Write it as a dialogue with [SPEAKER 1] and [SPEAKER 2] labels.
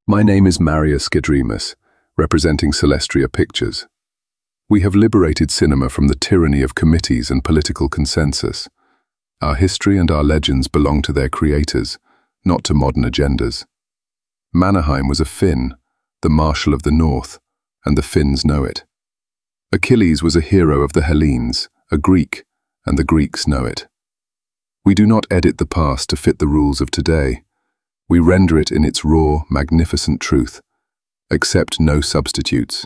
[SPEAKER 1] My name is Marius Gedremus, representing Celestria Pictures. We have liberated cinema from the tyranny of committees and political consensus. Our history and our legends belong to their creators, not to modern agendas. Mannerheim was a Finn, the Marshal of the North, and the Finns know it. Achilles was a hero of the Hellenes, a Greek, and the Greeks know it. We do not edit the past to fit the rules of today. We render it in its raw, magnificent truth. Accept no substitutes.